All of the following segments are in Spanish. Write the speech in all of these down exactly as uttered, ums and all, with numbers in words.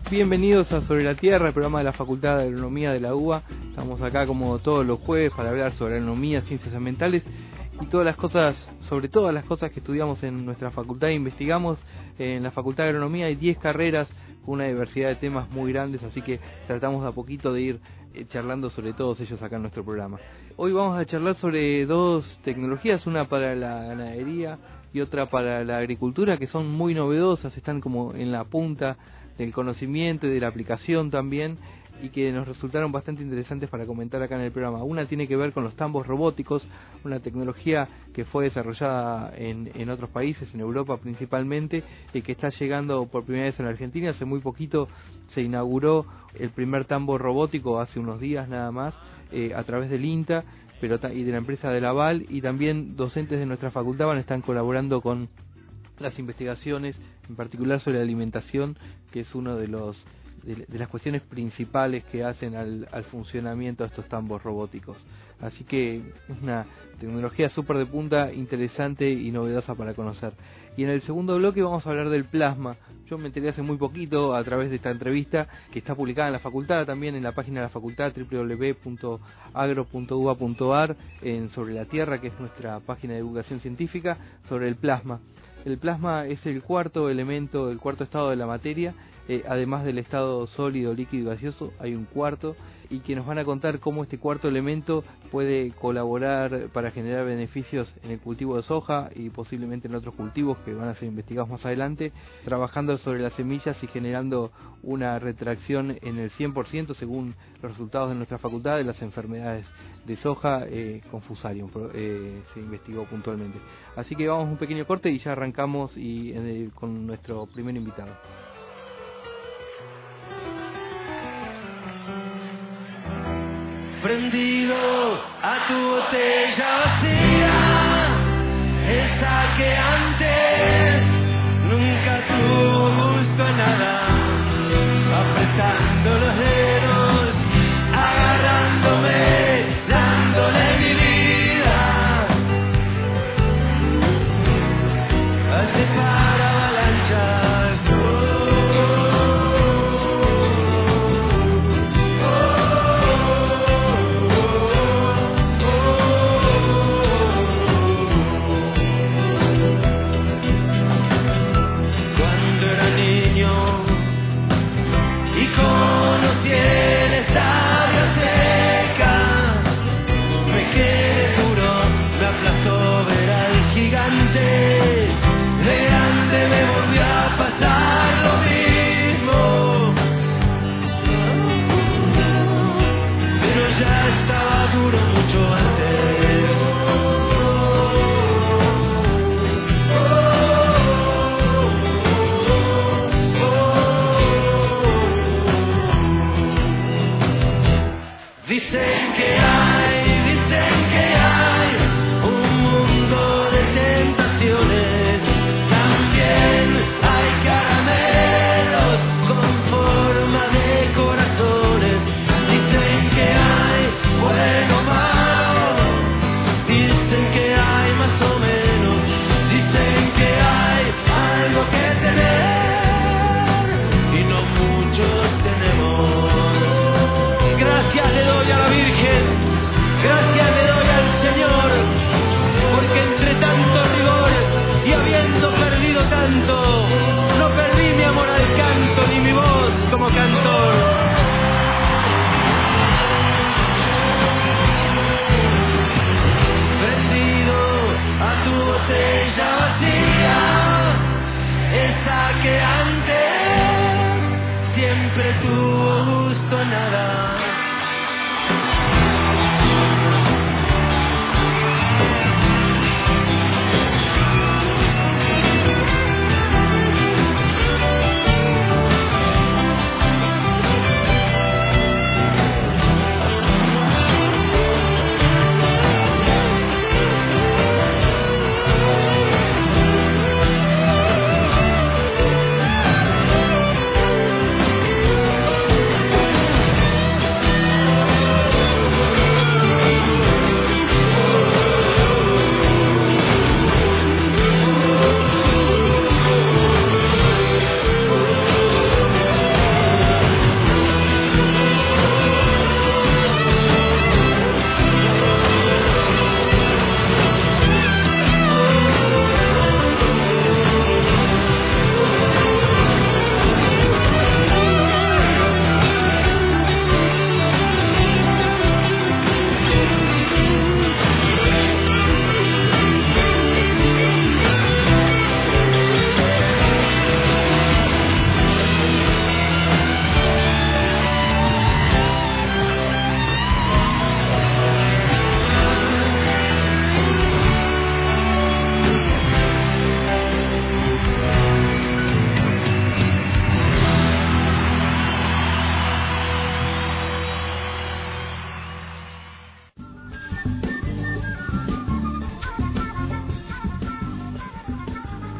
Bienvenidos a Sobre la Tierra, el programa de la Facultad de Agronomía de la U B A. Estamos acá como todos los jueves para hablar sobre agronomía, ciencias ambientales y todas las cosas, sobre todas las cosas que estudiamos en nuestra facultad e investigamos. En la Facultad de Agronomía hay diez carreras con una diversidad de temas muy grandes, así que tratamos de a poquito de ir eh, charlando sobre todos ellos acá en nuestro programa. Hoy vamos a charlar sobre dos tecnologías, una para la ganadería y otra para la agricultura, que son muy novedosas, están como en la punta del conocimiento y de la aplicación también, y que nos resultaron bastante interesantes para comentar acá en el programa. Una tiene que ver con los tambos robóticos, una tecnología que fue desarrollada en, en otros países, en Europa principalmente, y que está llegando por primera vez en la Argentina. Hace muy poquito se inauguró el primer tambo robótico, hace unos días nada más, eh, a través del INTA pero y de la empresa de Laval, y también docentes de nuestra facultad van a estar colaborando con las investigaciones, en particular sobre la alimentación, que es uno de los de, de las cuestiones principales que hacen al, al funcionamiento de estos tambos robóticos. Así que es una tecnología súper de punta, interesante y novedosa para conocer. Y en el segundo bloque vamos a hablar del plasma. Yo me enteré hace muy poquito a través de esta entrevista que está publicada en la facultad, también en la página de la facultad doble u doble u doble u punto agro punto u b a punto a r, en Sobre la Tierra, que es nuestra página de divulgación científica, sobre el plasma. El plasma es el cuarto elemento, el cuarto estado de la materia, eh, además del estado sólido, líquido y gaseoso, hay un cuarto, y que nos van a contar cómo este cuarto elemento puede colaborar para generar beneficios en el cultivo de soja y posiblemente en otros cultivos que van a ser investigados más adelante, trabajando sobre las semillas y generando una retracción en el cien por ciento según los resultados de nuestra facultad de las enfermedades de soja eh, con Fusarium, eh, se investigó puntualmente. Así que vamos a un pequeño corte y ya arrancamos y eh, con nuestro primer invitado. Prendido a tu botella vacía, esa que antes nunca tuvo gusto a nada, apretando los dedos, agarrándome, dándole mi vida, hace para avalanchas.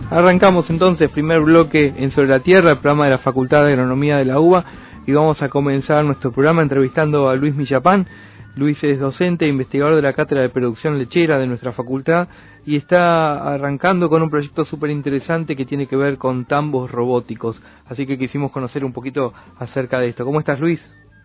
Arrancamos entonces, primer bloque en Sobre la Tierra, el programa de la Facultad de Agronomía de la UBA, y vamos a comenzar nuestro programa entrevistando a Luis Millapán. Luis es docente e investigador de la Cátedra de Producción Lechera de nuestra facultad y está arrancando con un proyecto súper interesante que tiene que ver con tambos robóticos, así que quisimos conocer un poquito acerca de esto. ¿Cómo estás, Luis?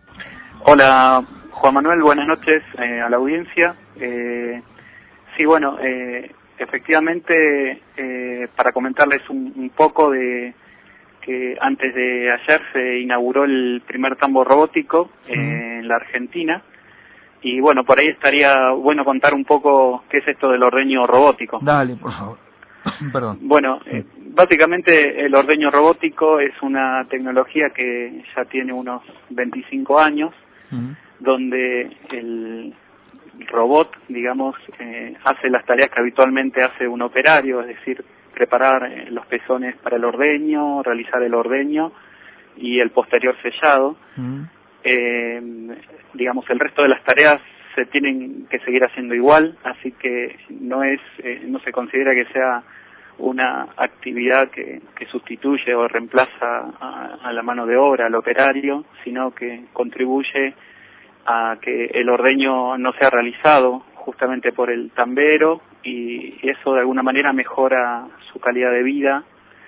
Hola, Juan Manuel, buenas noches eh, a la audiencia. Eh, sí, bueno, eh, efectivamente, eh, para comentarles un, un poco de que antes de ayer se inauguró el primer tambo robótico eh, mm. en la Argentina. Y bueno, por ahí estaría bueno contar un poco qué es esto del ordeño robótico. Dale, por favor. Perdón. Bueno, eh, básicamente el ordeño robótico es una tecnología que ya tiene unos veinticinco años, uh-huh. donde el robot, digamos, eh, hace las tareas que habitualmente hace un operario, es decir, preparar eh, los pezones para el ordeño, realizar el ordeño y el posterior sellado. Uh-huh. Eh, digamos, el resto de las tareas se tienen que seguir haciendo igual, así que no es, eh, no se considera que sea una actividad que, que sustituye o reemplaza a, a la mano de obra, al operario, sino que contribuye a que el ordeño no sea realizado justamente por el tambero y, y eso de alguna manera mejora su calidad de vida,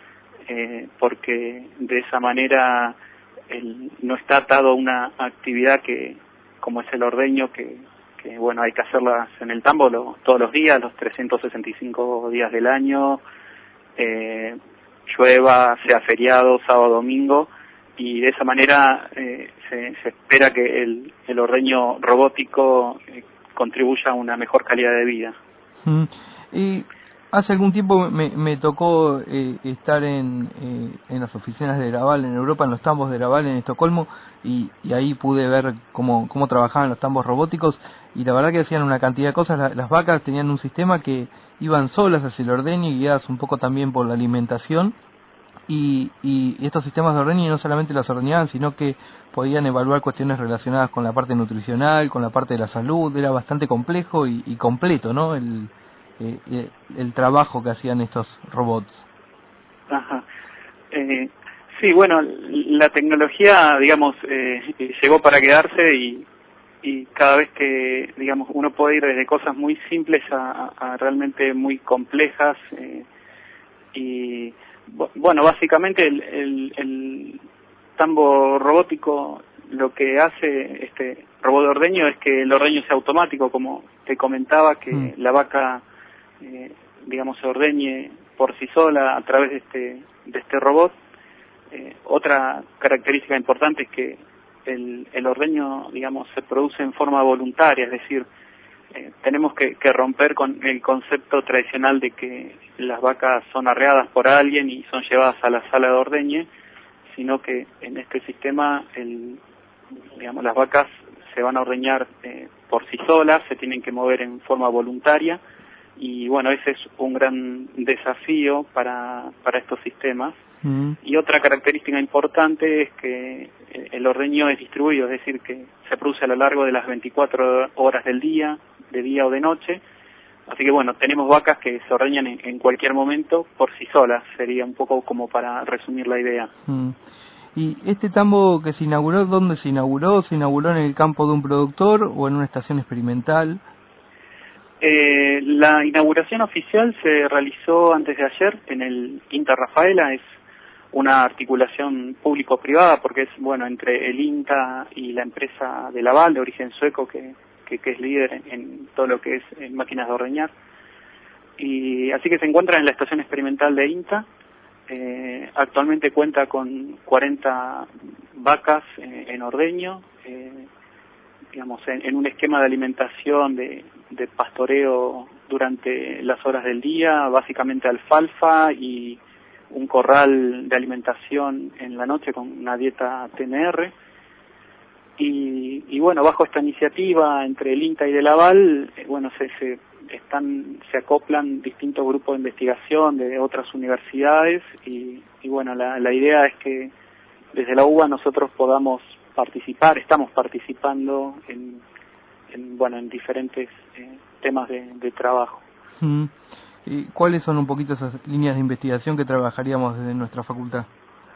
eh, porque de esa manera el, no está atado a una actividad que, como es el ordeño, que, que bueno, hay que hacerlas en el tambo lo, todos los días, los trescientos sesenta y cinco días del año, eh, llueva, sea feriado, sábado, domingo, y de esa manera eh, se, se espera que el, el ordeño robótico eh, contribuya a una mejor calidad de vida. Mm. Y hace algún tiempo me, me tocó eh, estar en, eh, en las oficinas de Laval en Europa, en los tambos de Laval en Estocolmo, y, y ahí pude ver cómo, cómo trabajaban los tambos robóticos, y la verdad que hacían una cantidad de cosas. La, las vacas tenían un sistema que iban solas hacia el ordeño y guiadas un poco también por la alimentación, y, y estos sistemas de ordeño no solamente las ordeñaban, sino que podían evaluar cuestiones relacionadas con la parte nutricional, con la parte de la salud. Era bastante complejo y, y completo, ¿no?, el Eh, el trabajo que hacían estos robots. Ajá. Eh, sí, bueno, la tecnología, digamos, eh, llegó para quedarse y, y cada vez que, digamos, uno puede ir desde cosas muy simples a, a realmente muy complejas. Eh, y, bueno, básicamente el, el, el tambo robótico lo que hace este robot de ordeño es que el ordeño sea automático, como te comentaba, que mm. la vaca Eh, digamos, se ordeñe por sí sola a través de este de este robot. Eh, otra característica importante es que el, el ordeño, digamos, se produce en forma voluntaria, es decir, eh, tenemos que, que romper con el concepto tradicional de que las vacas son arreadas por alguien y son llevadas a la sala de ordeñe, sino que en este sistema, el, digamos, las vacas se van a ordeñar eh, por sí solas, se tienen que mover en forma voluntaria. Y bueno, ese es un gran desafío para, para estos sistemas. Mm. Y otra característica importante es que el ordeño es distribuido, es decir, que se produce a lo largo de las veinticuatro horas del día, de día o de noche. Así que bueno, tenemos vacas que se ordeñan en, en cualquier momento por sí solas, sería un poco como para resumir la idea. Mm. ¿Y este tambo que se inauguró, dónde se inauguró? ¿Se inauguró en el campo de un productor o en una estación experimental? Eh, la inauguración oficial se realizó antes de ayer en el INTA Rafaela. Es una articulación público-privada porque es, bueno, entre el INTA y la empresa de Laval, de origen sueco, que, que, que es líder en, en todo lo que es en máquinas de ordeñar. Y así que se encuentra en la estación experimental de INTA. Eh, actualmente cuenta con cuarenta vacas eh, en ordeño, eh, digamos, en, en un esquema de alimentación de, de pastoreo durante las horas del día, básicamente alfalfa y un corral de alimentación en la noche con una dieta T N R. Y, y bueno, bajo esta iniciativa entre el INTA y de Laval, eh, bueno, se, se están se acoplan distintos grupos de investigación de otras universidades y, y bueno, la, la idea es que desde la UBA nosotros podamos participar, estamos participando en, en bueno, en diferentes eh, temas de, de trabajo. Mm. ¿Y cuáles son un poquito esas líneas de investigación que trabajaríamos desde nuestra facultad?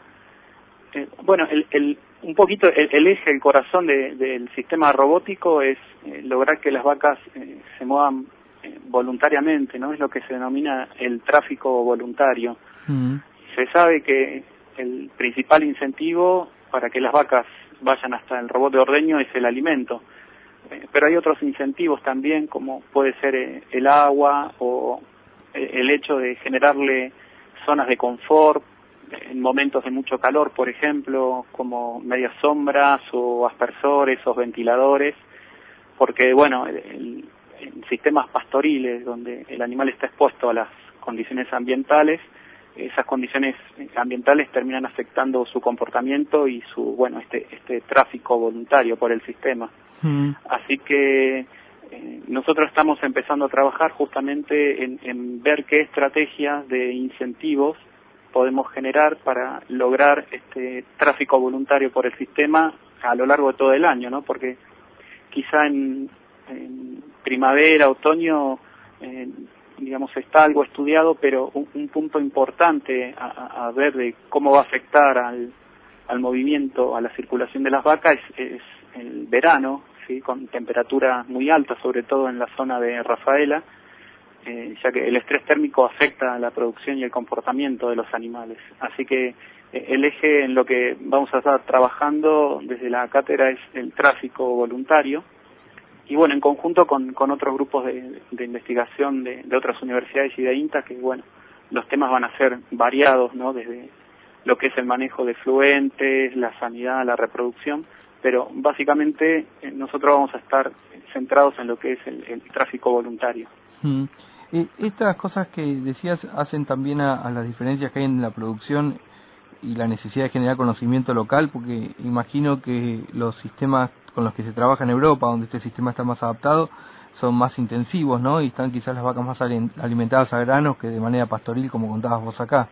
Eh, bueno, el, el, un poquito el, el eje, el corazón de, del sistema robótico es eh, lograr que las vacas eh, se muevan eh, voluntariamente, ¿no? Es lo que se denomina el tráfico voluntario. Mm. Se sabe que el principal incentivo para que las vacas vayan hasta el robot de ordeño es el alimento. Eh, pero hay otros incentivos también, como puede ser eh, el agua o eh, el hecho de generarle zonas de confort en momentos de mucho calor, por ejemplo, como medias sombras o aspersores o ventiladores, porque, bueno, el, en sistemas pastoriles donde el animal está expuesto a las condiciones ambientales, esas condiciones ambientales terminan afectando su comportamiento y su, bueno, este, este tráfico voluntario por el sistema. Mm. Así que eh, nosotros estamos empezando a trabajar justamente en, en ver qué estrategias de incentivos podemos generar para lograr este tráfico voluntario por el sistema a lo largo de todo el año, ¿no? Porque quizá en, en primavera, otoño, eh, digamos, está algo estudiado, pero un, un punto importante a, a ver de cómo va a afectar al, al movimiento, a la circulación de las vacas es, es el verano, ¿sí? Con temperaturas muy altas, sobre todo en la zona de Rafaela, Eh, ya que el estrés térmico afecta a la producción y el comportamiento de los animales. Así que eh, el eje en lo que vamos a estar trabajando desde la cátedra es el tráfico voluntario, y bueno, en conjunto con, con otros grupos de, de investigación de, de otras universidades y de INTA, que bueno, los temas van a ser variados, ¿no? Desde lo que es el manejo de fluentes, la sanidad, la reproducción, pero básicamente eh, nosotros vamos a estar centrados en lo que es el, el tráfico voluntario. Mm. Eh, estas cosas que decías hacen también a, a las diferencias que hay en la producción y la necesidad de generar conocimiento local, porque imagino que los sistemas con los que se trabaja en Europa, donde este sistema está más adaptado, son más intensivos, ¿no? Y están quizás las vacas más alimentadas a granos que de manera pastoril, como contabas vos acá.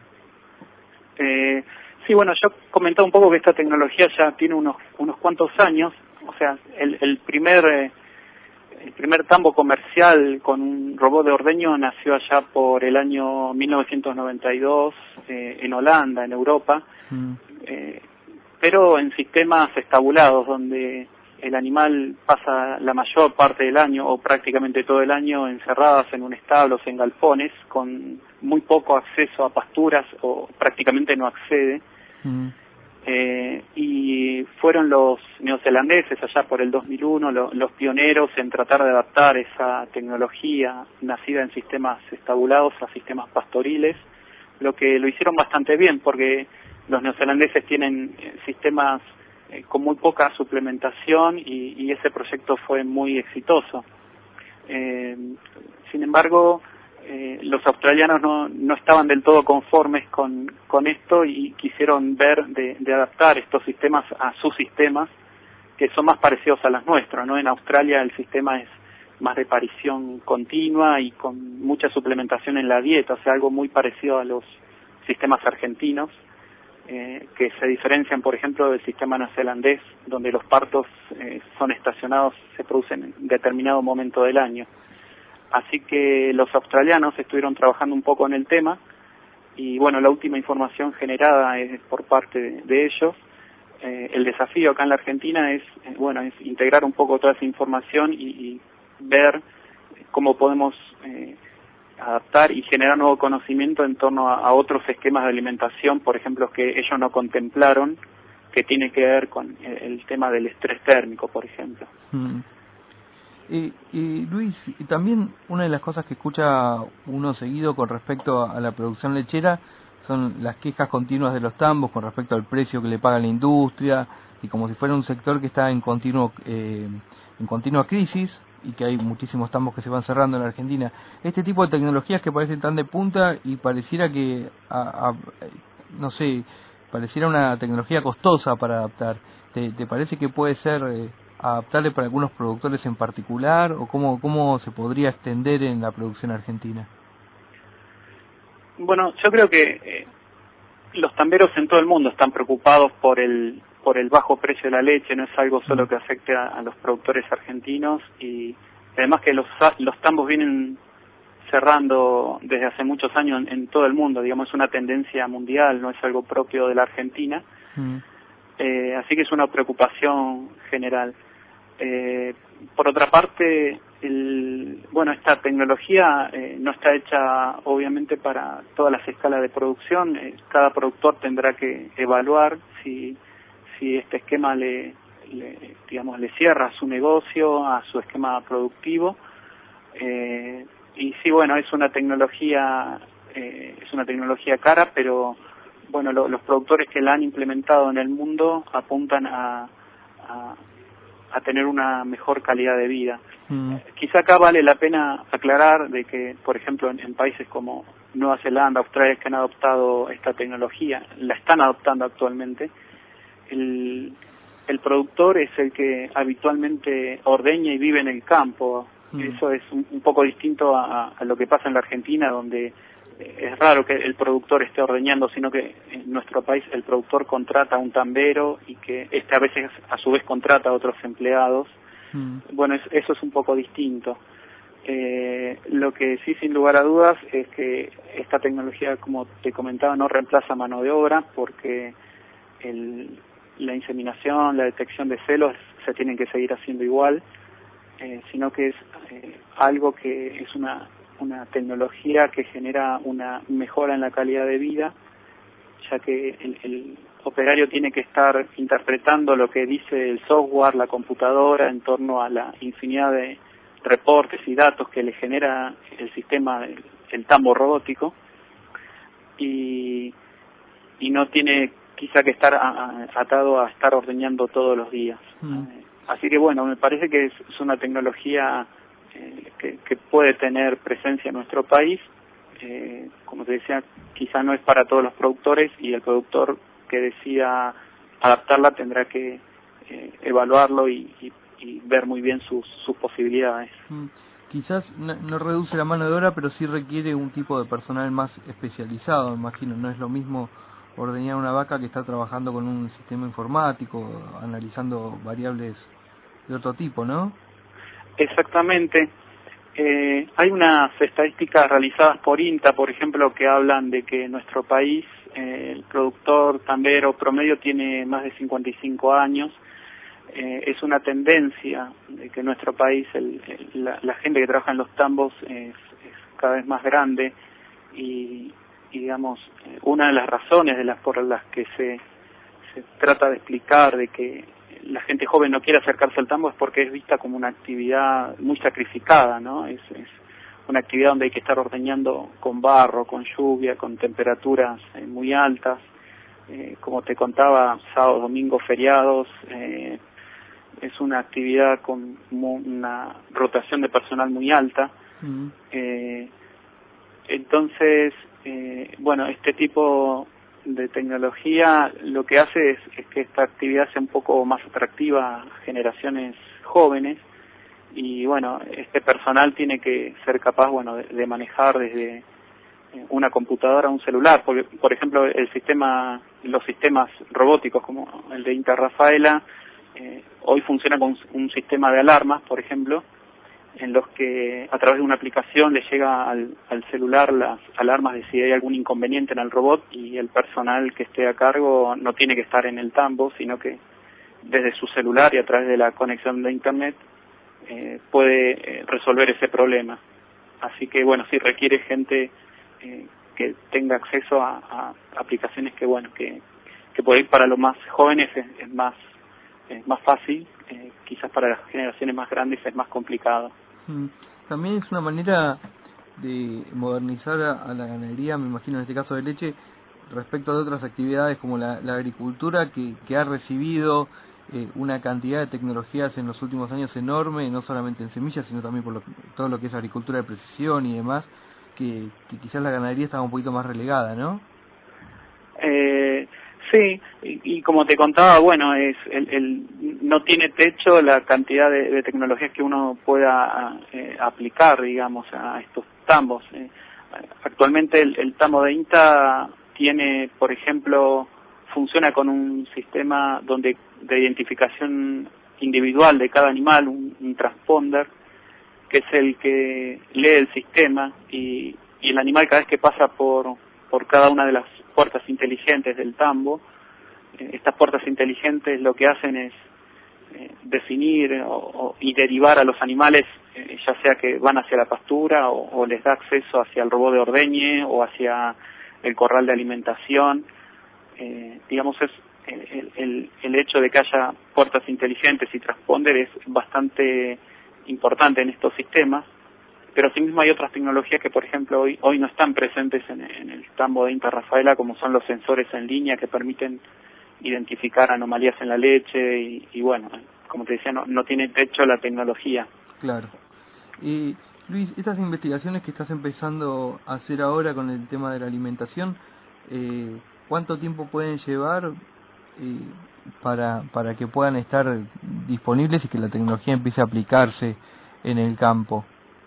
Eh, sí, bueno, yo comentaba un poco que esta tecnología ya tiene unos unos cuantos años. O sea, el, el primer... Eh, El primer tambo comercial con un robot de ordeño nació allá por el año mil novecientos noventa y dos eh, en Holanda, en Europa, mm. eh, pero en sistemas estabulados donde el animal pasa la mayor parte del año o prácticamente todo el año encerradas en un establo, en galpones, con muy poco acceso a pasturas o prácticamente no accede. Mm. Eh, y fueron los neozelandeses allá por el dos mil uno lo, los pioneros en tratar de adaptar esa tecnología nacida en sistemas estabulados a sistemas pastoriles, lo que lo hicieron bastante bien porque los neozelandeses tienen eh, sistemas eh, con muy poca suplementación y, y ese proyecto fue muy exitoso. Eh, sin embargo, Eh, los australianos no, no estaban del todo conformes con, con esto y quisieron ver de, de adaptar estos sistemas a sus sistemas, que son más parecidos a los nuestros, ¿no? En Australia el sistema es más de parición continua y con mucha suplementación en la dieta, o sea, algo muy parecido a los sistemas argentinos, eh, que se diferencian, por ejemplo, del sistema neozelandés, donde los partos eh, son estacionados, se producen en determinado momento del año. Así que los australianos estuvieron trabajando un poco en el tema y bueno, la última información generada es por parte de, de ellos. Eh, el desafío acá en la Argentina es, eh, bueno, es integrar un poco toda esa información y, y ver cómo podemos eh, adaptar y generar nuevo conocimiento en torno a, a otros esquemas de alimentación, por ejemplo, que ellos no contemplaron, que tiene que ver con el, el tema del estrés térmico, por ejemplo. Mm. Eh, eh, Luis, y también una de las cosas que escucha uno seguido con respecto a, a la producción lechera son las quejas continuas de los tambos con respecto al precio que le paga la industria y como si fuera un sector que está en continuo eh, en continua crisis y que hay muchísimos tambos que se van cerrando en la Argentina. Este tipo de tecnologías que parecen tan de punta y pareciera que, a, a, no sé, pareciera una tecnología costosa para adaptar. ¿Te, te parece que puede ser eh, adaptable para algunos productores en particular o cómo cómo se podría extender en la producción argentina? Bueno, yo creo que eh, los tamberos en todo el mundo están preocupados por el por el bajo precio de la leche, no es algo solo que afecte a, a los productores argentinos y además que los los tambos vienen cerrando desde hace muchos años en, en todo el mundo, digamos, es una tendencia mundial, no es algo propio de la Argentina, mm. eh, así que es una preocupación general. Eh, por otra parte, el, bueno, esta tecnología eh, no está hecha obviamente para todas las escalas de producción, eh, cada productor tendrá que evaluar si, si este esquema le, le, digamos, le cierra a su negocio, a su esquema productivo, eh, y sí, bueno, es una tecnología, eh, es una tecnología cara, pero bueno, lo, los productores que la han implementado en el mundo apuntan a, a a tener una mejor calidad de vida. Mm. Quizá acá vale la pena aclarar de que, por ejemplo, en, en países como Nueva Zelanda, Australia, que han adoptado esta tecnología, la están adoptando actualmente, el, el productor es el que habitualmente ordeña y vive en el campo. Mm. Eso es un, un poco distinto a, a lo que pasa en la Argentina, donde es raro que el productor esté ordeñando, sino que en nuestro país el productor contrata a un tambero y que este a veces a su vez contrata a otros empleados. Mm. Bueno, es, eso es un poco distinto. Eh, lo que sí, sin lugar a dudas, es que esta tecnología, como te comentaba, no reemplaza mano de obra, porque el, la inseminación, la detección de celos se tienen que seguir haciendo igual, eh, sino que es eh, algo que es una una tecnología que genera una mejora en la calidad de vida, ya que el, el operario tiene que estar interpretando lo que dice el software, la computadora, en torno a la infinidad de reportes y datos que le genera el sistema, el, el tambo robótico, y, y no tiene quizá que estar a, a, atado a estar ordeñando todos los días. Mm. Así que bueno, me parece que es, es una tecnología Que, que puede tener presencia en nuestro país. Eh, como te decía, quizá no es para todos los productores, y el productor que decida adaptarla tendrá que eh, evaluarlo y, y, y ver muy bien sus, sus posibilidades. Mm. Quizás no, no reduce la mano de obra, pero sí requiere un tipo de personal más especializado, me imagino. No es lo mismo ordeñar una vaca que estar trabajando con un sistema informático, analizando variables de otro tipo, ¿no? Exactamente. Eh, hay unas estadísticas realizadas por INTA, por ejemplo, que hablan de que en nuestro país eh, el productor tambero promedio tiene más de cincuenta y cinco años. Eh, es una tendencia de que en nuestro país el, el, la, la gente que trabaja en los tambos es, es cada vez más grande, y, y digamos, una de las razones de las por las que se, se trata de explicar de que la gente joven no quiere acercarse al tambo es porque es vista como una actividad muy sacrificada, ¿no? Es, es una actividad donde hay que estar ordeñando con barro, con lluvia, con temperaturas eh, muy altas. Eh, como te contaba, sábado, domingo, feriados, eh, es una actividad con una rotación de personal muy alta. Mm. Eh, entonces, eh, bueno, este tipo de tecnología lo que hace es, es que esta actividad sea un poco más atractiva a generaciones jóvenes, y bueno, este personal tiene que ser capaz, bueno, de, de manejar desde una computadora a un celular, porque por ejemplo el sistema, los sistemas robóticos como el de Inta Rafaela eh, hoy funciona con un sistema de alarmas, por ejemplo, en los que a través de una aplicación le llega al, al celular las alarmas de si hay algún inconveniente en el robot, y el personal que esté a cargo no tiene que estar en el tambo, sino que desde su celular y a través de la conexión de internet eh, puede eh, resolver ese problema. Así que bueno, sí requiere gente eh, que tenga acceso a, a aplicaciones que bueno, que, que por ahí para los más jóvenes es, es más es más fácil, eh, quizás para las generaciones más grandes es más complicado. También es una manera de modernizar a, a la ganadería, me imagino en este caso de leche, respecto de otras actividades como la, la agricultura, que, que ha recibido eh, una cantidad de tecnologías en los últimos años enorme, no solamente en semillas, sino también por lo, todo lo que es agricultura de precisión y demás, que, que quizás la ganadería estaba un poquito más relegada, ¿no? Eh... Sí, y, y como te contaba, bueno, es el, el no tiene techo la cantidad de, de tecnologías que uno pueda eh, aplicar, digamos, a estos tambos. Eh, actualmente el, el tambo de INTA tiene, por ejemplo, funciona con un sistema donde de identificación individual de cada animal, un, un transponder, que es el que lee el sistema, y, y el animal cada vez que pasa por, por cada una de las puertas inteligentes del tambo, eh, estas puertas inteligentes lo que hacen es eh, definir o, o, y derivar a los animales, eh, ya sea que van hacia la pastura o, o les da acceso hacia el robot de ordeñe o hacia el corral de alimentación. Eh, digamos, es el, el, el hecho de que haya puertas inteligentes y transponder es bastante importante en estos sistemas, pero asimismo hay otras tecnologías que, por ejemplo, hoy hoy no están presentes en, en el tambo de INTA Rafaela, como son los sensores en línea que permiten identificar anomalías en la leche y, y bueno, como te decía, no, no tiene techo la tecnología. Claro. Y Luis, estas investigaciones que estás empezando a hacer ahora con el tema de la alimentación, eh, ¿cuánto tiempo pueden llevar eh, para para que puedan estar disponibles y que la tecnología empiece a aplicarse en el campo?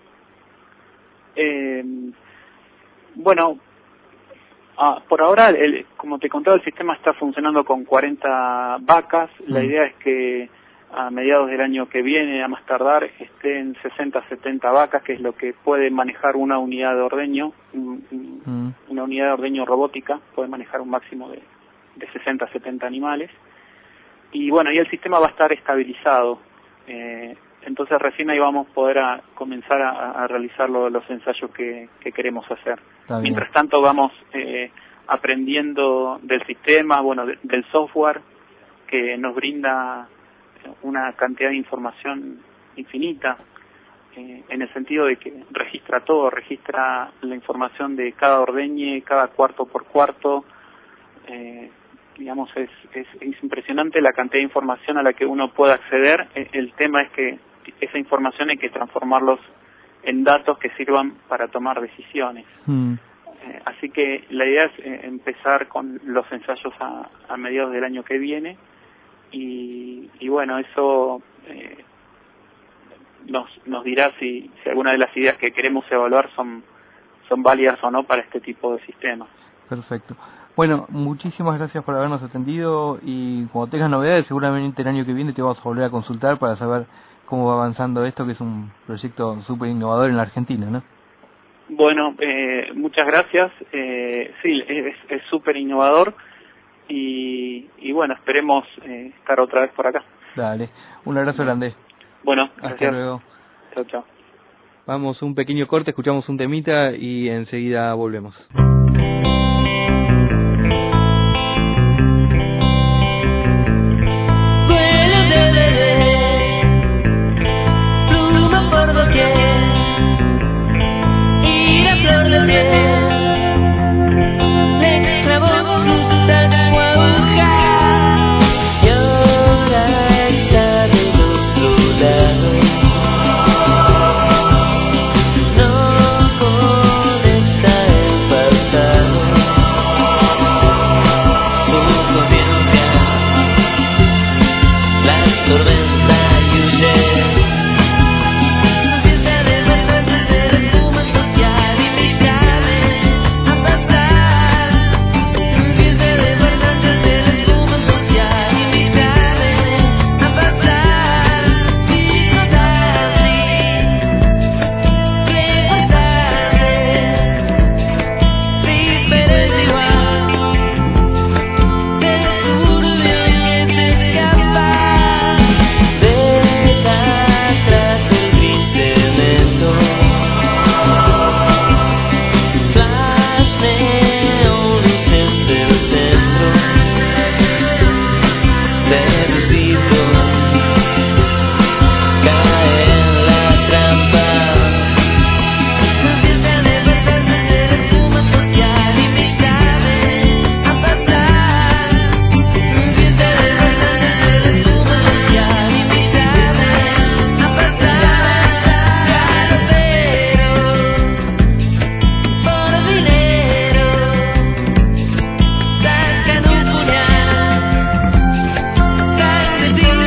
Eh, bueno, ah, por ahora, el, como te contaba, el sistema está funcionando con cuarenta vacas. Mm. La idea es que a mediados del año que viene, a más tardar, estén sesenta, setenta vacas, que es lo que puede manejar una unidad de ordeño, mm. una unidad de ordeño robótica, puede manejar un máximo de, de sesenta, setenta animales. Y bueno, y el sistema va a estar estabilizado. Eh, entonces recién ahí vamos a poder a comenzar a, a realizar lo, los ensayos que, que queremos hacer. Mientras tanto vamos eh, aprendiendo del sistema, bueno, de, del software, que nos brinda una cantidad de información infinita, eh, en el sentido de que registra todo, registra la información de cada ordeñe, cada cuarto por cuarto. Eh, digamos, es, es, es impresionante la cantidad de información a la que uno puede acceder. El tema es que esa información hay que transformarlos en datos que sirvan para tomar decisiones. Mm. Eh, así que la idea es eh, empezar con los ensayos a, a mediados del año que viene. Y, y bueno, eso eh, nos nos dirá si, si alguna de las ideas que queremos evaluar son son válidas o no para este tipo de sistemas. Perfecto. Bueno, muchísimas gracias por habernos atendido, y cuando tengas novedades seguramente el año que viene te vamos a volver a consultar para saber cómo va avanzando esto, que es un proyecto súper innovador en la Argentina, ¿no? Bueno, eh, muchas gracias. Eh, sí, es súper innovador. Y, y bueno, esperemos eh, estar otra vez por acá. Dale, un abrazo grande. Bueno, gracias. Hasta luego. Chao, chao. Vamos un pequeño corte, escuchamos un temita y enseguida volvemos. Thank you.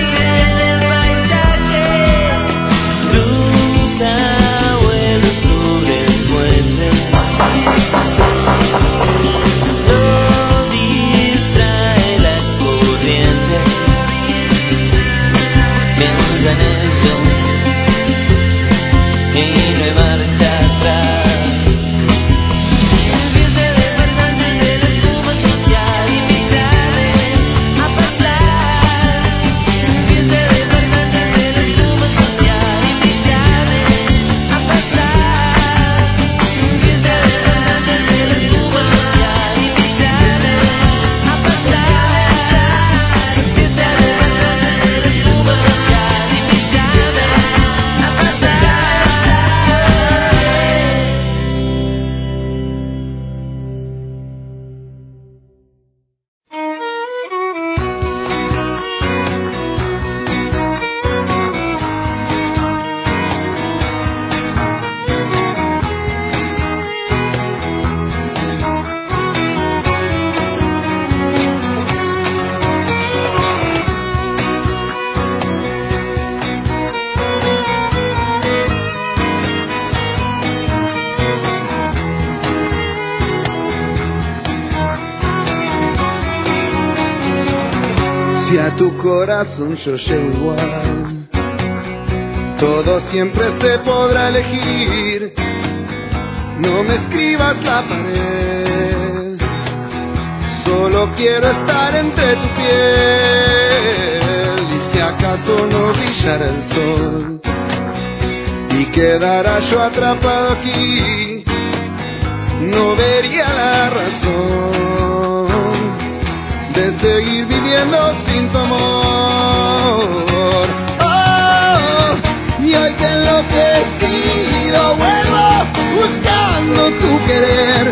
a tu corazón yo llego igual. Todo siempre se podrá elegir. No me escribas la pared. Solo quiero estar entre tu piel. Y si acaso no brillara el sol y quedara yo atrapado aquí, no vería la razón de seguir viviendo sin tu amor. Oh, y hoy que enloquecido vuelvo buscando tu querer.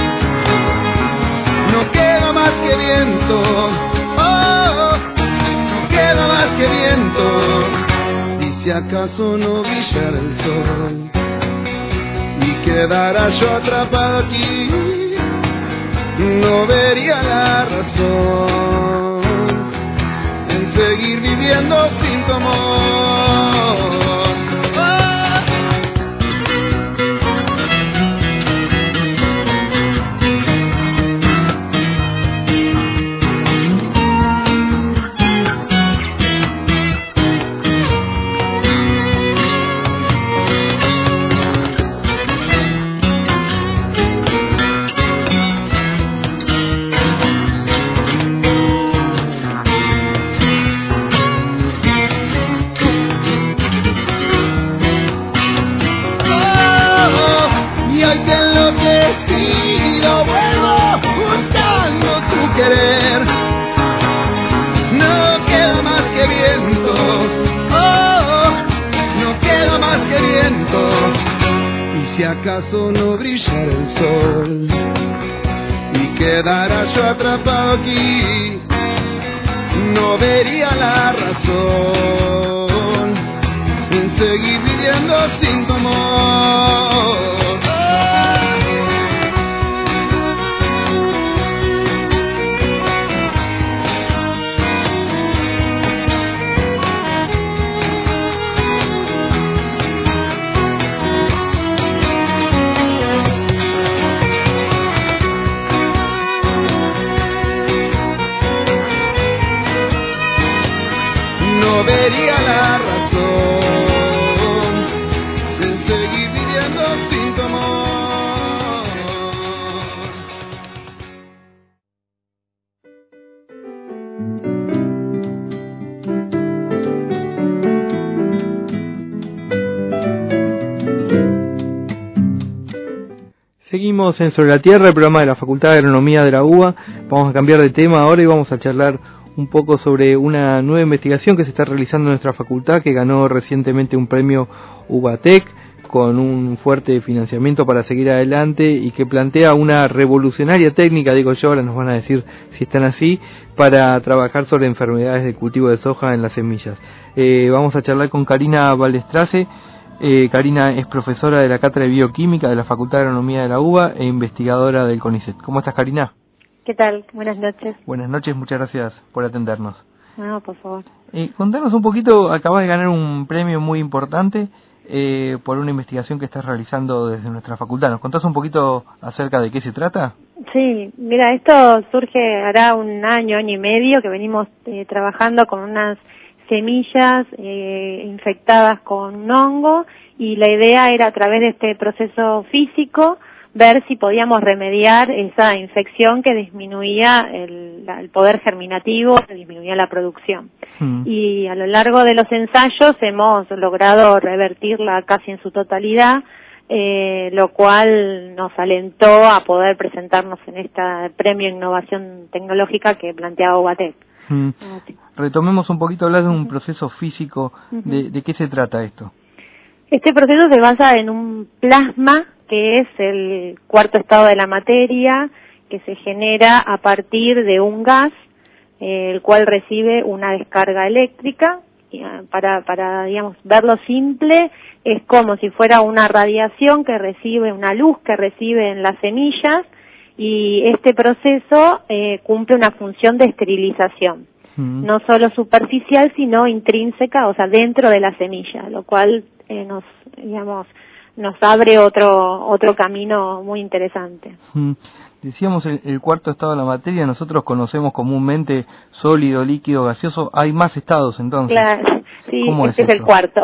No queda más que viento, oh, no queda más que viento. Y si acaso no brillara el sol y quedara yo atrapado aquí, no vería la razón en seguir viviendo sin tu amor. Si acaso no brillara el sol y quedara yo atrapado aquí, no vería la razón en seguir viviendo sin tu amor. No vería la razón de seguir viviendo sin tu amor. Seguimos en Sobre la Tierra, el programa de la Facultad de Agronomía de la U B A. Vamos a cambiar de tema ahora y vamos a charlar un poco sobre una nueva investigación que se está realizando en nuestra facultad, que ganó recientemente un premio UBATEC con un fuerte financiamiento para seguir adelante y que plantea una revolucionaria técnica, digo yo, ahora nos van a decir si están así, para trabajar sobre enfermedades del cultivo de soja en las semillas. Eh, vamos a charlar con Karina Balestrace. Eh, Karina es profesora de la Cátedra de Bioquímica de la Facultad de Agronomía de la U B A e investigadora del CONICET. ¿Cómo estás, Karina? ¿Qué tal? Buenas noches. Buenas noches, muchas gracias por atendernos. No, por favor. Eh, contanos un poquito, acabas de ganar un premio muy importante eh, por una investigación que estás realizando desde nuestra facultad. ¿Nos contás un poquito acerca de qué se trata? Sí, mira, esto surge hará un año, año y medio que venimos eh, trabajando con unas semillas eh, infectadas con un hongo y la idea era a través de este proceso físico ver si podíamos remediar esa infección que disminuía el, el poder germinativo, que disminuía la producción. Mm. Y a lo largo de los ensayos hemos logrado revertirla casi en su totalidad, eh, lo cual nos alentó a poder presentarnos en este premio Innovación Tecnológica que planteaba UBATEC. Mm. Retomemos un poquito, hablar de un proceso físico, uh-huh. de, ¿de qué se trata esto? Este proceso se basa en un plasma, que es el cuarto estado de la materia, que se genera a partir de un gas, eh, el cual recibe una descarga eléctrica. Y, uh, para, para, digamos, verlo simple, es como si fuera una radiación que recibe, una luz que recibe en las semillas, y este proceso eh, cumple una función de esterilización. Mm. No solo superficial, sino intrínseca, o sea, dentro de la semilla, lo cual eh, nos, digamos, nos abre otro otro camino muy interesante. Mm. Decíamos el, el cuarto estado de la materia, nosotros conocemos comúnmente sólido, líquido, gaseoso. Hay más estados entonces. Claro, sí, ¿Cómo este es, es el cuarto.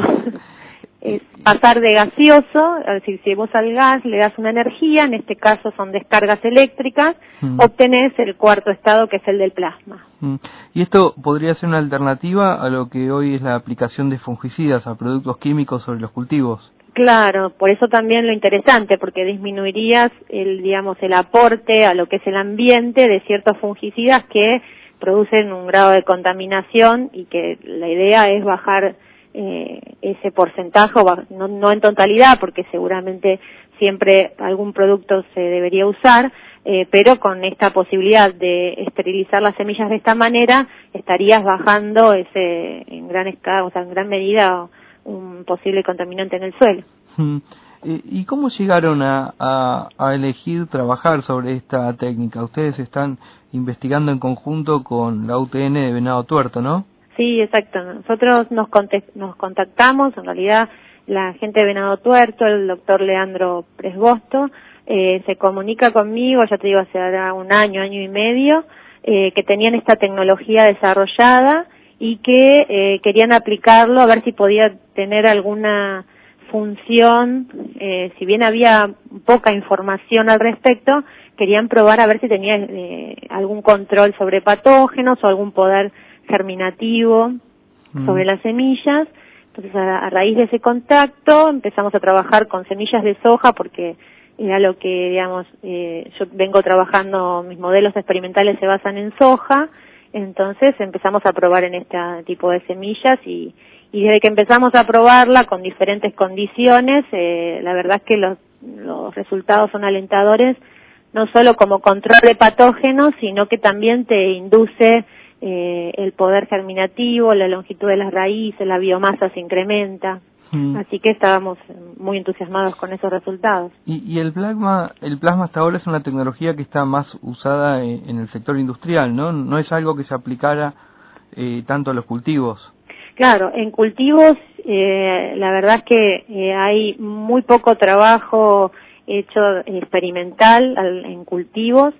Es pasar de gaseoso, es decir, si vos al gas le das una energía, en este caso son descargas eléctricas, mm. obtenés el cuarto estado que es el del plasma. Mm. ¿Y esto podría ser una alternativa a lo que hoy es la aplicación de fungicidas, a productos químicos sobre los cultivos? Claro, por eso también lo interesante, porque disminuirías el, digamos, el aporte a lo que es el ambiente de ciertos fungicidas que producen un grado de contaminación y que la idea es bajar eh, ese porcentaje, no, no en totalidad, porque seguramente siempre algún producto se debería usar, eh, pero con esta posibilidad de esterilizar las semillas de esta manera, estarías bajando ese en gran escala, o sea, en gran medida un posible contaminante en el suelo. Hmm. ¿Y cómo llegaron a, a, a elegir trabajar sobre esta técnica? Ustedes están investigando en conjunto con la U T N de Venado Tuerto, ¿no? Sí, exacto. Nosotros nos, nos contactamos, en realidad la gente de Venado Tuerto, el doctor Leandro Presbosto, eh, se comunica conmigo, ya te digo, hace ahora un año, año y medio, eh, que tenían esta tecnología desarrollada y que eh, querían aplicarlo a ver si podía tener alguna función, eh, si bien había poca información al respecto, querían probar a ver si tenía eh, algún control sobre patógenos o algún poder germinativo mm. sobre las semillas. Entonces a, a raíz de ese contacto empezamos a trabajar con semillas de soja porque era lo que, digamos, eh, yo vengo trabajando, mis modelos experimentales se basan en soja. Entonces empezamos a probar en este tipo de semillas y, y desde que empezamos a probarla con diferentes condiciones, eh, la verdad es que los, los resultados son alentadores, no solo como control de patógenos, sino que también te induce eh, el poder germinativo, la longitud de las raíces, la biomasa se incrementa. Mm. Así que estábamos muy entusiasmados con esos resultados. Y, y el plasma, el plasma hasta ahora es una tecnología que está más usada en, en el sector industrial, ¿no? No es algo que se aplicara eh, tanto a los cultivos. Claro, en cultivos eh, la verdad es que eh, hay muy poco trabajo hecho experimental al, en cultivos.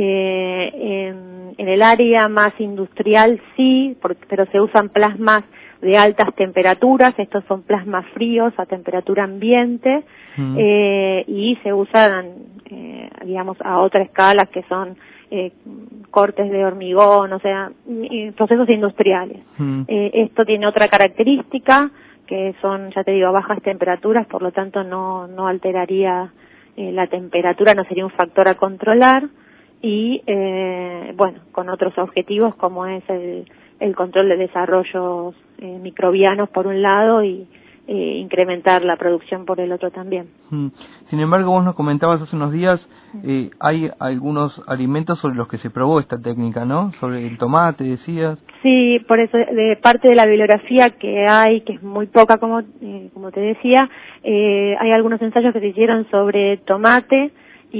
Eh, en, en el área más industrial sí, porque, pero se usan plasmas de altas temperaturas, estos son plasmas fríos a temperatura ambiente, mm. eh, y se usan, eh, digamos, a otra escala que son eh, cortes de hormigón, o sea, procesos industriales. Mm. Eh, esto tiene otra característica, que son, ya te digo, bajas temperaturas, por lo tanto no, no alteraría eh, la temperatura, no sería un factor a controlar, y, eh, bueno, con otros objetivos como es el el control de desarrollos eh, microbianos por un lado y eh, incrementar la producción por el otro también. Sin embargo, vos nos comentabas hace unos días, eh, hay algunos alimentos sobre los que se probó esta técnica, ¿no? Sobre el tomate, decías. Sí, por eso de parte de la bibliografía que hay, que es muy poca como eh, como te decía, eh, hay algunos ensayos que se hicieron sobre tomate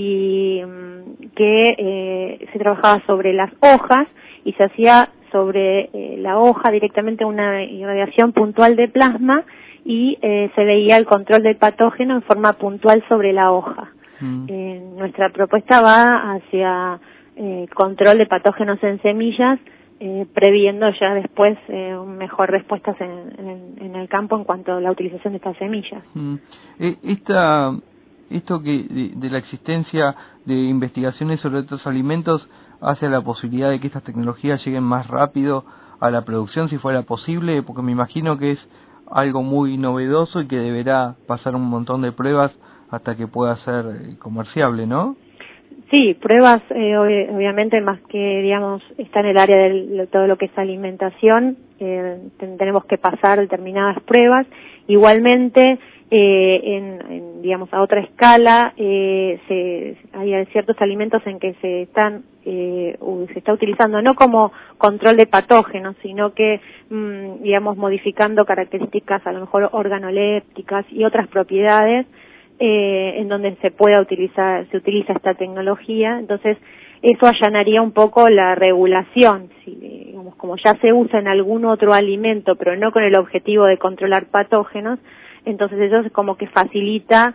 y mm, que eh, se trabajaba sobre las hojas y se hacía sobre eh, la hoja directamente una irradiación puntual de plasma y eh, se veía el control del patógeno en forma puntual sobre la hoja. Mm. Eh, nuestra propuesta va hacia eh, control de patógenos en semillas, eh, previendo ya después eh, mejor respuestas en, en, en el campo en cuanto a la utilización de estas semillas. Mm. Eh, esta, esto que de, de la existencia de investigaciones sobre estos alimentos hace la posibilidad de que estas tecnologías lleguen más rápido a la producción, si fuera posible, porque me imagino que es algo muy novedoso y que deberá pasar un montón de pruebas hasta que pueda ser comerciable, ¿no? Sí, pruebas, eh, ob- obviamente, más que, digamos, está en el área de todo lo que es alimentación, eh, ten- tenemos que pasar determinadas pruebas. Igualmente, eh, en, en, digamos, a otra escala, eh, se, hay ciertos alimentos en que se están, eh, se está utilizando no como control de patógenos, sino que, mmm, digamos, modificando características, a lo mejor organolépticas y otras propiedades, Eh, en donde se pueda utilizar, se utiliza esta tecnología. Entonces eso allanaría un poco la regulación, si, digamos, como ya se usa en algún otro alimento, pero no con el objetivo de controlar patógenos, entonces eso es como que facilita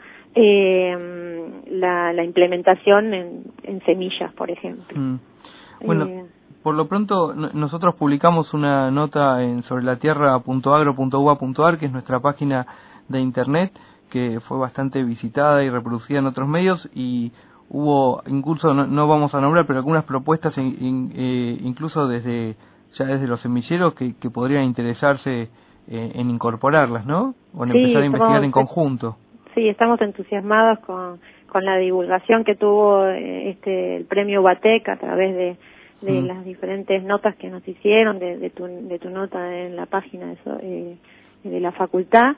eh, la, la implementación en, en semillas, por ejemplo. Mm. Bueno, eh, por lo pronto n- nosotros publicamos una nota en sobrelatierra punto agro punto u a punto a r, que es nuestra página de internet, que fue bastante visitada y reproducida en otros medios, y hubo incluso, no, no vamos a nombrar, pero algunas propuestas in, in, eh, incluso desde ya desde los semilleros que, que podrían interesarse eh, en incorporarlas, ¿no? O en sí, empezar a investigar en estamos, conjunto. Sí, estamos entusiasmados con, con la divulgación que tuvo eh, este el premio Ubatec a través de, de mm. las diferentes notas que nos hicieron, de, de, tu, de tu nota en la página de, so, eh, de la facultad.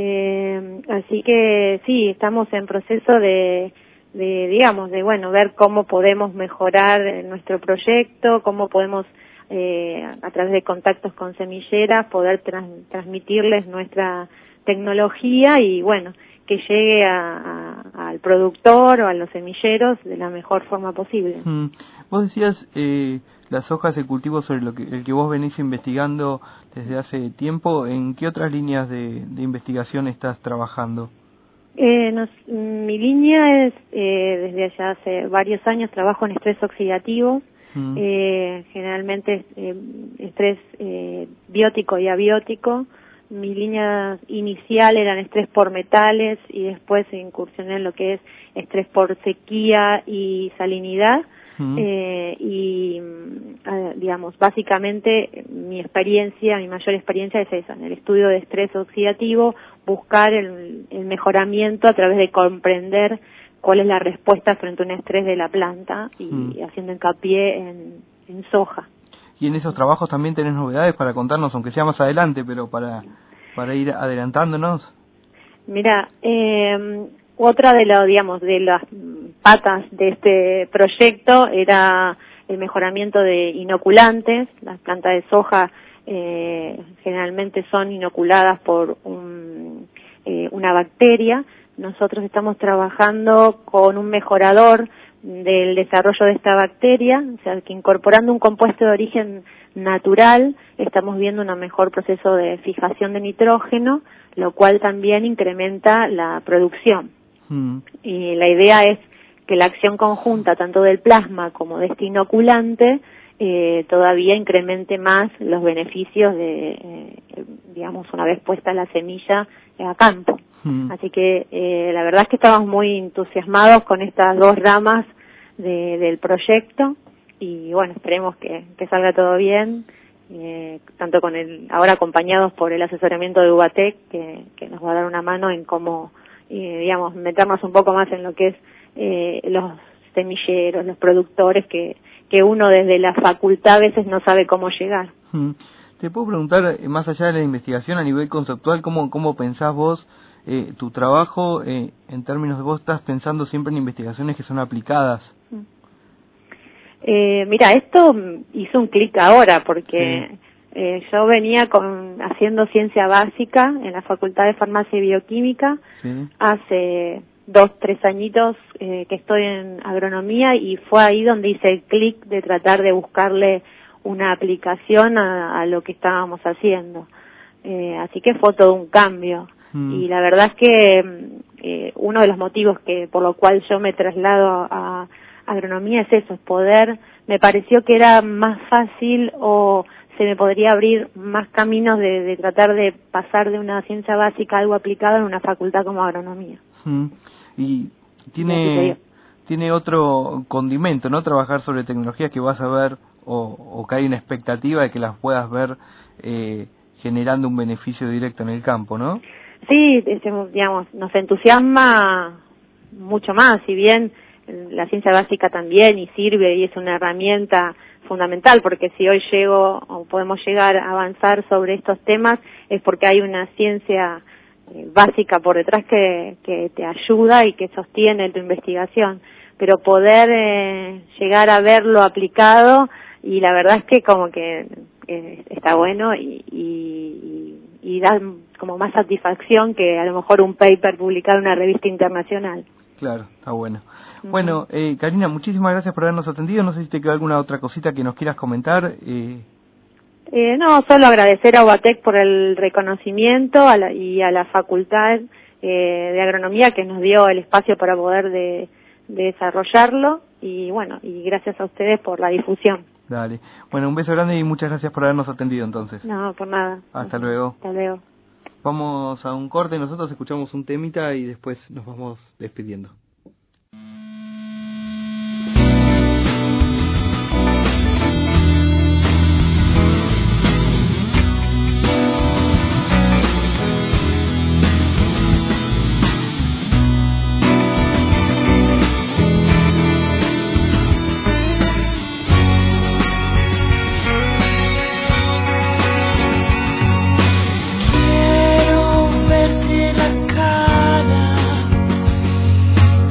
Eh, así que sí, estamos en proceso de, de, digamos, de bueno, ver cómo podemos mejorar nuestro proyecto, cómo podemos eh, a través de contactos con semilleras poder trans, transmitirles nuestra tecnología y bueno, que llegue a, a, al productor o a los semilleros de la mejor forma posible. Mm. Vos decías eh, las hojas de cultivo sobre lo que, el que vos venís investigando desde hace tiempo. ¿En qué otras líneas de, de investigación estás trabajando? Eh, nos, mi línea es, eh, desde allá hace varios años, trabajo en estrés oxidativo, mm. eh, generalmente eh, estrés eh, biótico y abiótico. Mi línea inicial eran estrés por metales y después incursioné en lo que es estrés por sequía y salinidad. Mm. Eh, y, digamos, básicamente mi experiencia, mi mayor experiencia es esa, en el estudio de estrés oxidativo, buscar el, el mejoramiento a través de comprender cuál es la respuesta frente a un estrés de la planta y, mm. y haciendo hincapié en, en soja. Y en esos trabajos también tenés novedades para contarnos, aunque sea más adelante, pero para para ir adelantándonos. Mira, eh, otra de lo, digamos, de las patas de este proyecto era el mejoramiento de inoculantes. Las plantas de soja eh, generalmente son inoculadas por un, eh, una bacteria. Nosotros estamos trabajando con un mejorador del desarrollo de esta bacteria, o sea, que incorporando un compuesto de origen natural estamos viendo un mejor proceso de fijación de nitrógeno, lo cual también incrementa la producción. Mm. Y la idea es que la acción conjunta tanto del plasma como de este inoculante eh, todavía incremente más los beneficios de, eh, digamos, una vez puesta la semilla a campo. Mm. Así que eh, la verdad es que estamos muy entusiasmados con estas dos ramas de, del proyecto y bueno, esperemos que, que salga todo bien, eh, tanto con el, ahora acompañados por el asesoramiento de Ubatec, que, que nos va a dar una mano en cómo, eh, digamos, meternos un poco más en lo que es eh, los semilleros, los productores, que, que uno desde la facultad a veces no sabe cómo llegar. Mm. Te puedo preguntar, más allá de la investigación a nivel conceptual, ¿cómo, cómo pensás vos eh, tu trabajo eh, en términos de vos estás pensando siempre en investigaciones que son aplicadas? Eh, mira, esto hizo un clic ahora porque sí. eh, yo venía con, haciendo ciencia básica en la Facultad de Farmacia y Bioquímica. Sí. Hace dos, tres añitos eh, que estoy en agronomía y fue ahí donde hice el clic de tratar de buscarle una aplicación a, a lo que estábamos haciendo. Eh, así que fue todo un cambio. Mm. Y la verdad es que eh, uno de los motivos que por lo cual yo me traslado a agronomía es eso, es poder, me pareció que era más fácil o se me podría abrir más caminos de, de tratar de pasar de una ciencia básica a algo aplicado en una facultad como agronomía. Mm. Y tiene tiene otro condimento, ¿no? Trabajar sobre tecnologías que vas a ver o, o que hay una expectativa de que las puedas ver eh, generando un beneficio directo en el campo, ¿no? Sí, digamos, nos entusiasma mucho más, si bien la ciencia básica también y sirve y es una herramienta fundamental, porque si hoy llego o podemos llegar a avanzar sobre estos temas es porque hay una ciencia eh, básica por detrás que, que te ayuda y que sostiene tu investigación, pero poder eh, llegar a verlo aplicado, y la verdad es que como que eh, está bueno y, y, y da como más satisfacción que a lo mejor un paper publicado en una revista internacional. Claro, está bueno. Uh-huh. Bueno, eh, Karina, muchísimas gracias por habernos atendido. No sé si te queda alguna otra cosita que nos quieras comentar. Eh... Eh, no, solo agradecer a UBATEC por el reconocimiento a la, y a la Facultad eh, de Agronomía que nos dio el espacio para poder de, de desarrollarlo y bueno, y gracias a ustedes por la difusión. Dale. Bueno, un beso grande y muchas gracias por habernos atendido entonces. No, por nada. Hasta luego. Hasta luego. Vamos a un corte, nosotros escuchamos un temita y después nos vamos despidiendo. Quiero verte la cara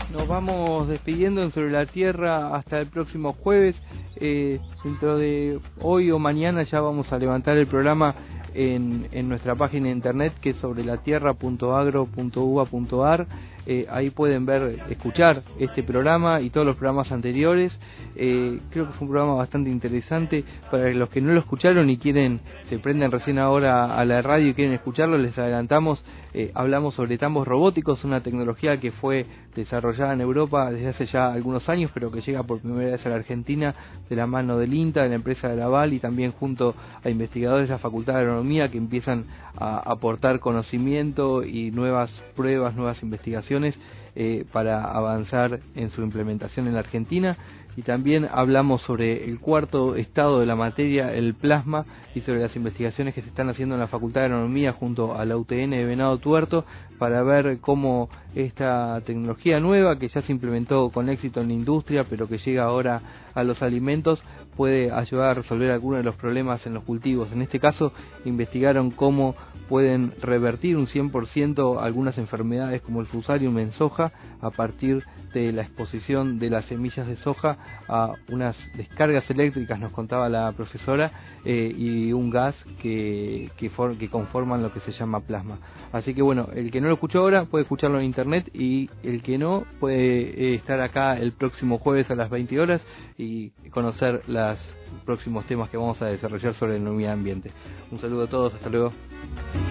Nos vamos despidiendo en Sobre la Tierra hasta el próximo jueves. Eh, dentro de hoy o mañana ya vamos a levantar el programa en, en nuestra página de internet, que es sobre la tierra punto agro punto u b a punto a r. Eh, ahí pueden ver, escuchar este programa y todos los programas anteriores. Eh, creo que fue un programa bastante interesante. Para los que no lo escucharon y quieren, se prenden recién ahora a la radio y quieren escucharlo, les adelantamos. Eh, hablamos sobre tambos robóticos, una tecnología que fue desarrollada en Europa desde hace ya algunos años, pero que llega por primera vez a la Argentina de la mano del INTA, de la empresa de Laval, y también junto a investigadores de la Facultad de Agronomía que empiezan a aportar conocimiento y nuevas pruebas, nuevas investigaciones eh, para avanzar en su implementación en la Argentina. Y también hablamos sobre el cuarto estado de la materia, el plasma, y sobre las investigaciones que se están haciendo en la Facultad de Agronomía junto a la U T N de Venado Tuerto para ver cómo esta tecnología nueva, que ya se implementó con éxito en la industria, pero que llega ahora a los alimentos, puede ayudar a resolver algunos de los problemas en los cultivos. En este caso, investigaron cómo pueden revertir un cien por ciento algunas enfermedades como el fusarium en soja a partir de la exposición de las semillas de soja a unas descargas eléctricas, nos contaba la profesora, eh, y un gas que, que, for, que conforman lo que se llama plasma. Así que bueno, el que no lo escuchó ahora puede escucharlo en internet, y el que no puede eh, estar acá el próximo jueves a las veinte horas y conocer los próximos temas que vamos a desarrollar sobre el medio ambiente. Un saludo a todos, hasta luego.